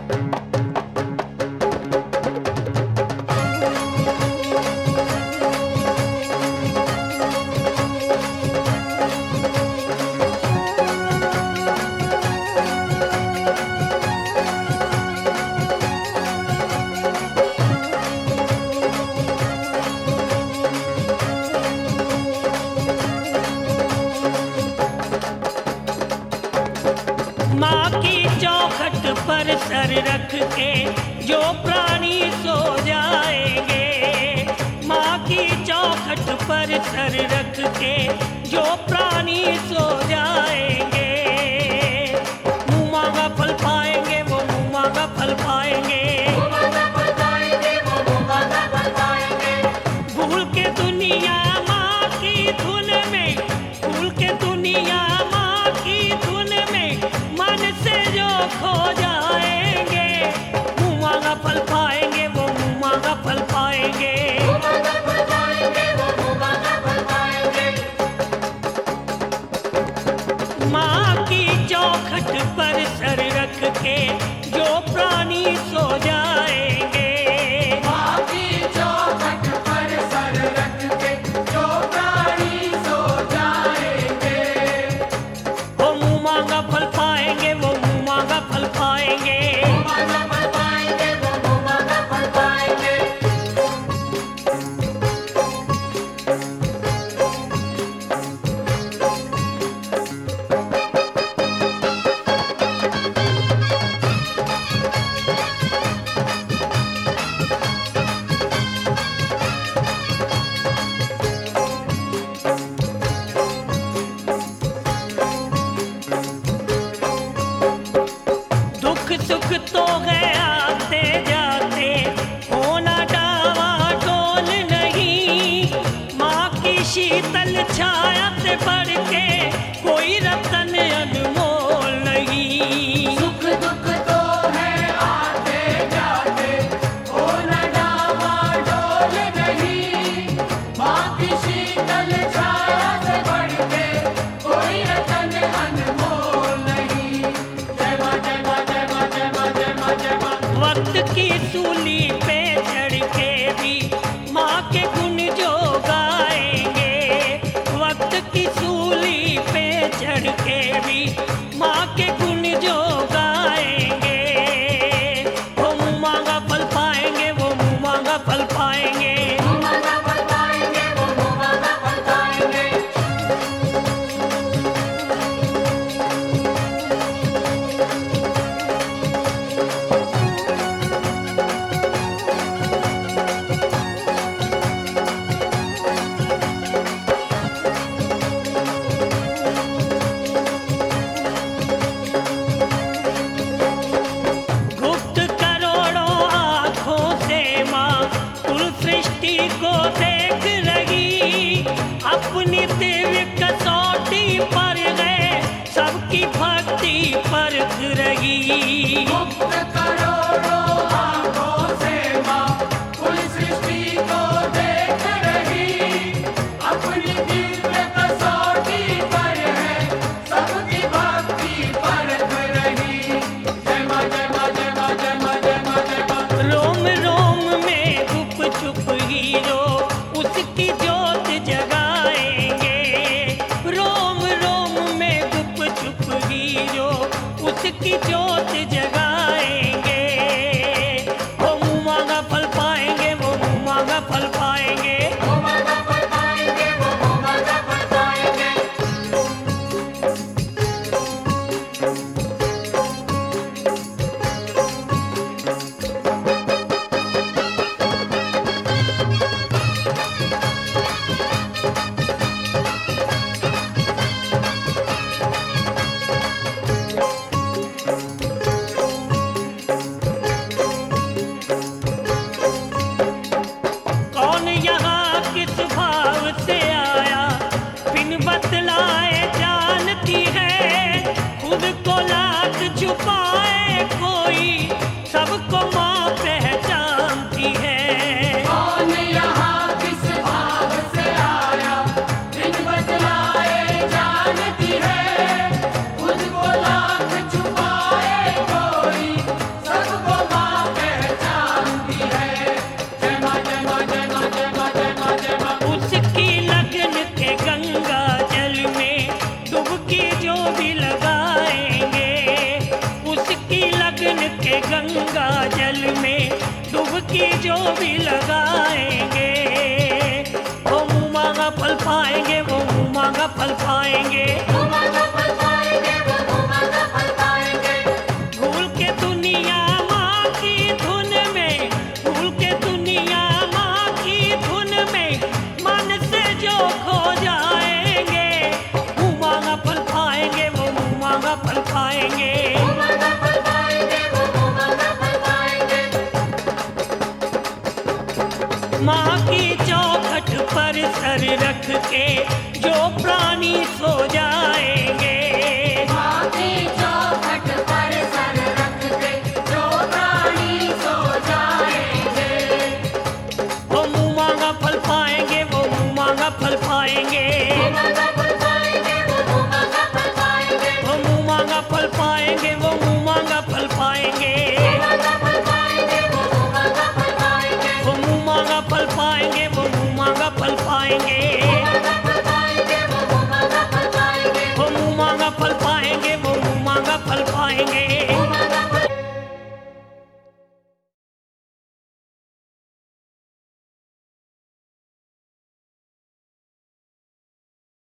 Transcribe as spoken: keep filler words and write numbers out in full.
माँ की चौखट पर सर रख के जो प्राणी सो जाएंगे, माँ की चौखट पर सर रख के जो प्राणी सो जाएंगे, मुँह मांगा फल पाएंगे, वो मुँह मांगा फल पाएंगे, भूल के दुनिया माँ की धुन में, भूल के दुनिया माँ की धुन में मन से जो खो जाएंगे, मुँह मांगा फल पाएंगे, वो मुँह मांगा फल पाएंगे। माँ की चौखट पर सर रख के जो प्राणी सो जाएंगे, माँ की चौखट पर सर रख के जो प्राणी सो जाएंगे, वो मुँह मांगा फल पाएंगे, वो मुँह मांगा फल पाएंगे। मांगा फल पाएंगे, वो मुँह मांगा फल पाएंगे। दुख सुख तो है आते जाते, होना डावा डोल नहीं, माँ की शीतल छाया से बढ़ के कोई रतन अनमोल नहीं। सुख दुख तो है आते जाते, होना डावाडोल नहीं, माँ की शीतल छाया से बढ़ के कोई रतन अनमोल नहीं। जय माँ जय माँ जय माँ जय माँ जय माँ जय माँ। वक्त की सूली पे चढ़ के भी माँ के गुण जो गाएंगे, वक्त की सूली पे चढ़ के भी माँ के गुण जो गाएंगे, वो मुँह मांगा फल पाएंगे, वो मुँह मांगा फल पाएंगे। मुँह मांगा फल पाएंगे, वो मुँह मांगा फल पाएंगे। गुप्त करोड़ों आँखों से माँ कुल सृष्टि को देख रही, अपनी दिव्य कसौटी पर गए सबकी भक्ति परख रही। मुक्त करोड़ों आँखों से माँ कुल सृष्टि को देख रही, अपनी दिव्य कसौटी पर है सबकी भक्ति परख रही। जय माँ जय माँ जय माँ जय माँ जय माँ जय माँ। रोम रोम में गुप चुप हीरो उसकी ज्योत जगाएंगे, रोम रोम में गुप चुप हीरो उसकी ज्योत जगा गंगा जल में डुबकी जो भी लगाएंगे वो मुँह मांगा फल पाएंगे, वो मुँह मांगा फल पाएंगे। भूल के दुनिया माँ की धुन में, भूल के दुनिया माँ की धुन में मन से जो खो जाएंगे मुँह मांगा फल पाएंगे, वो मुँह मांगा फल पाएंगे। माँ